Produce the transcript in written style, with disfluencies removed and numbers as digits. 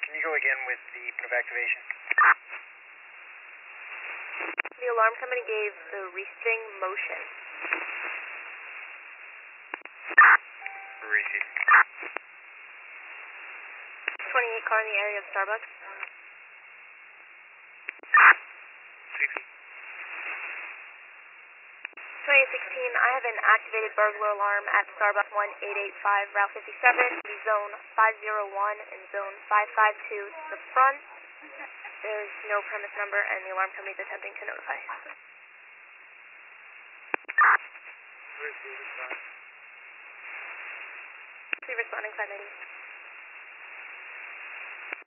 Can you go again with the point of activation? The alarm company gave the restring motion. Receive. 28 car in the area of Starbucks. 60. 2016, I have an activated burglar alarm at Starbucks 1885 Route 57, Zone 501 and Zone 552 to the front. There's no premise number and the alarm company is attempting to notify. Where's the other side? Responding 590.